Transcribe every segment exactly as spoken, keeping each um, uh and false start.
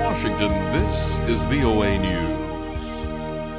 Washington, this is V O A News.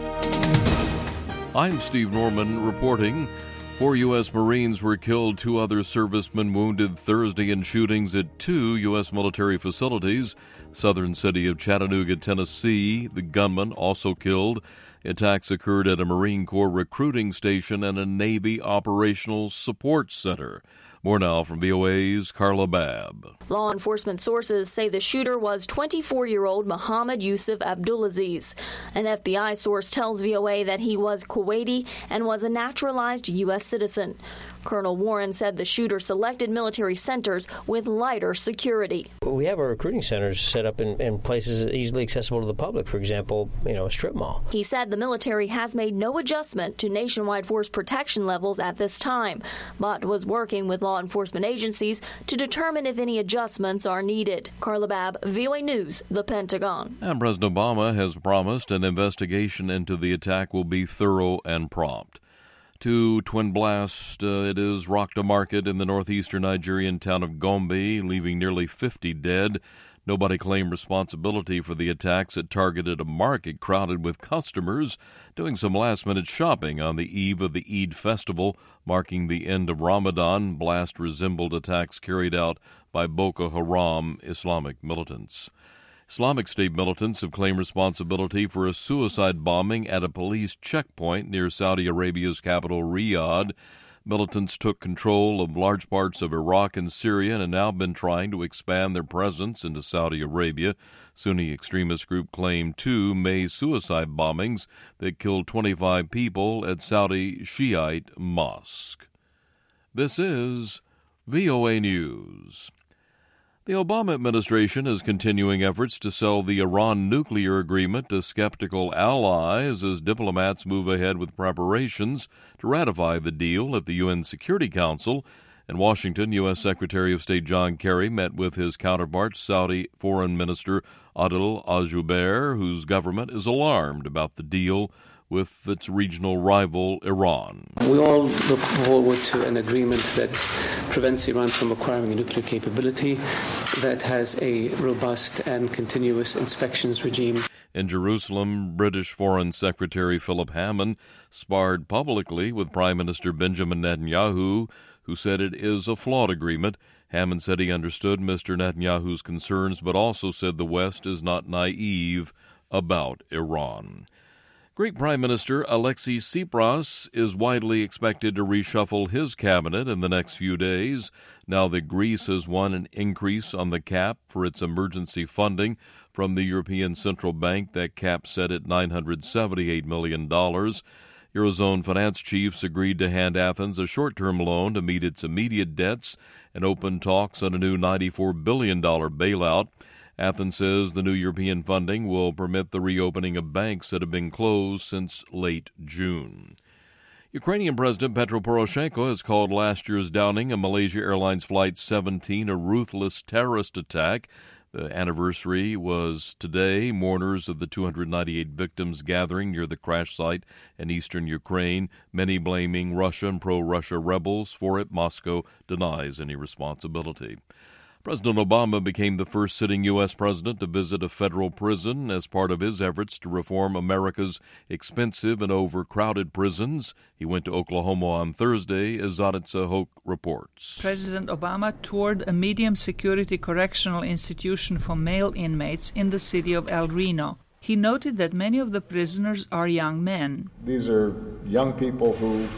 I'm Steve Norman reporting. Four U S Marines were killed, two other servicemen wounded Thursday in shootings at two U S military facilities. Southern city of Chattanooga, Tennessee, the gunman also killed. Attacks occurred at a Marine Corps recruiting station and a Navy operational support center. More now from V O A's Carla Babb. Law enforcement sources say the shooter was twenty-four-year-old Mohammed Yusuf Abdulaziz. An F B I source tells V O A that he was Kuwaiti and was a naturalized U S citizen. Colonel Warren said the shooter selected military centers with lighter security. We have our recruiting centers set up in, in places easily accessible to the public, for example, you know, a strip mall. He said the military has made no adjustment to nationwide force protection levels at this time, but was working with law enforcement agencies to determine if any adjustments are needed. Carla Babb, V O A News, The Pentagon. And President Obama has promised an investigation into the attack will be thorough and prompt. Two twin blasts, uh, it is, rocked a market in the northeastern Nigerian town of Gombe, leaving nearly fifty dead. Nobody claimed responsibility for the attacks that targeted a market crowded with customers doing some last-minute shopping on the eve of the Eid festival, marking the end of Ramadan. Blast resembled attacks carried out by Boko Haram Islamic militants. Islamic State militants have claimed responsibility for a suicide bombing at a police checkpoint near Saudi Arabia's capital, Riyadh. Militants took control of large parts of Iraq and Syria and have now been trying to expand their presence into Saudi Arabia. Sunni extremist group claimed two May suicide bombings that killed twenty-five people at Saudi Shiite mosque. This is V O A News. The Obama administration is continuing efforts to sell the Iran nuclear agreement to skeptical allies as diplomats move ahead with preparations to ratify the deal at the U N Security Council. In Washington, U S Secretary of State John Kerry met with his counterpart, Saudi Foreign Minister Adel Al-Jubeir, whose government is alarmed about the deal with its regional rival, Iran. We all look forward to an agreement that prevents Iran from acquiring a nuclear capability, that has a robust and continuous inspections regime. In Jerusalem, British Foreign Secretary Philip Hammond sparred publicly with Prime Minister Benjamin Netanyahu, who said it is a flawed agreement. Hammond said he understood Mister Netanyahu's concerns, but also said the West is not naive about Iran. Greek Prime Minister Alexis Tsipras is widely expected to reshuffle his cabinet in the next few days, now that Greece has won an increase on the cap for its emergency funding from the European Central Bank. That cap set at nine hundred seventy-eight million dollars. Eurozone finance chiefs agreed to hand Athens a short-term loan to meet its immediate debts and open talks on a new ninety-four billion dollars bailout. Athens says the new European funding will permit the reopening of banks that have been closed since late June. Ukrainian President Petro Poroshenko has called last year's downing of Malaysia Airlines Flight seventeen a ruthless terrorist attack. The anniversary was today. Mourners of the two hundred ninety-eight victims gathering near the crash site in eastern Ukraine, many blaming Russia and pro-Russia rebels for it. Moscow denies any responsibility. President Obama became the first sitting U S president to visit a federal prison as part of his efforts to reform America's expensive and overcrowded prisons. He went to Oklahoma on Thursday, as Zaritza Hoke reports. President Obama toured a medium-security correctional institution for male inmates in the city of El Reno. He noted that many of the prisoners are young men. These are young people who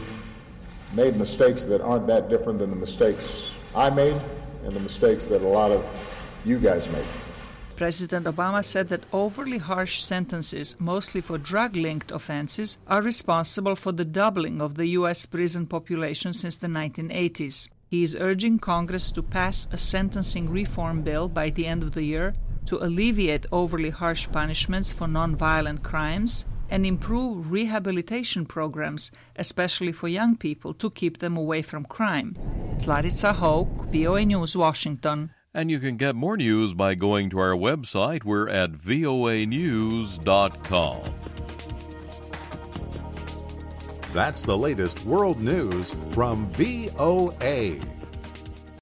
made mistakes that aren't that different than the mistakes I made and the mistakes that a lot of you guys make. President Obama said that overly harsh sentences, mostly for drug-linked offenses, are responsible for the doubling of the U S prison population since the nineteen eighties. He is urging Congress to pass a sentencing reform bill by the end of the year to alleviate overly harsh punishments for nonviolent crimes and improve rehabilitation programs, especially for young people, to keep them away from crime. Zaritza Hoke, V O A News, Washington. And you can get more news by going to our website. We're at V O A news dot com. That's the latest world news from V O A.